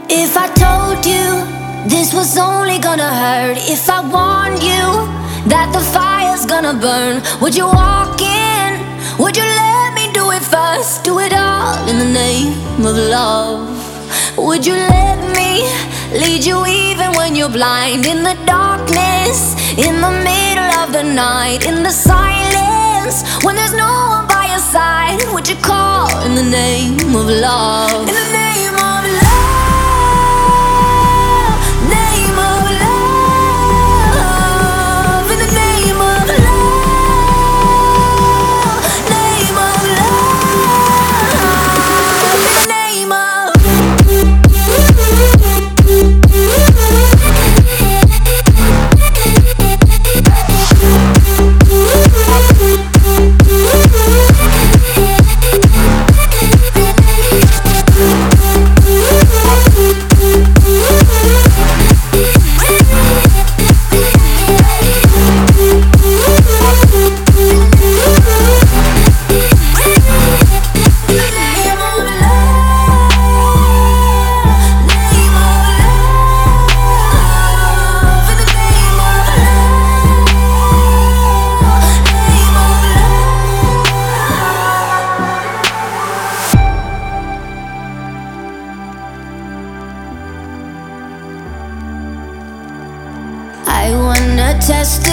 If I told you this was only gonna hurt, if I warned you that the fire's gonna burn, would you walk in? Would you let me do it first? Do it all in the name of love. Would you let me lead you even when you're blind? In the darkness, in the middle of the night, in the silence, when there's no one by your side, would you call in the name of love? In the name of love, name of love, in the name of love, name of love, in the name of I wanna test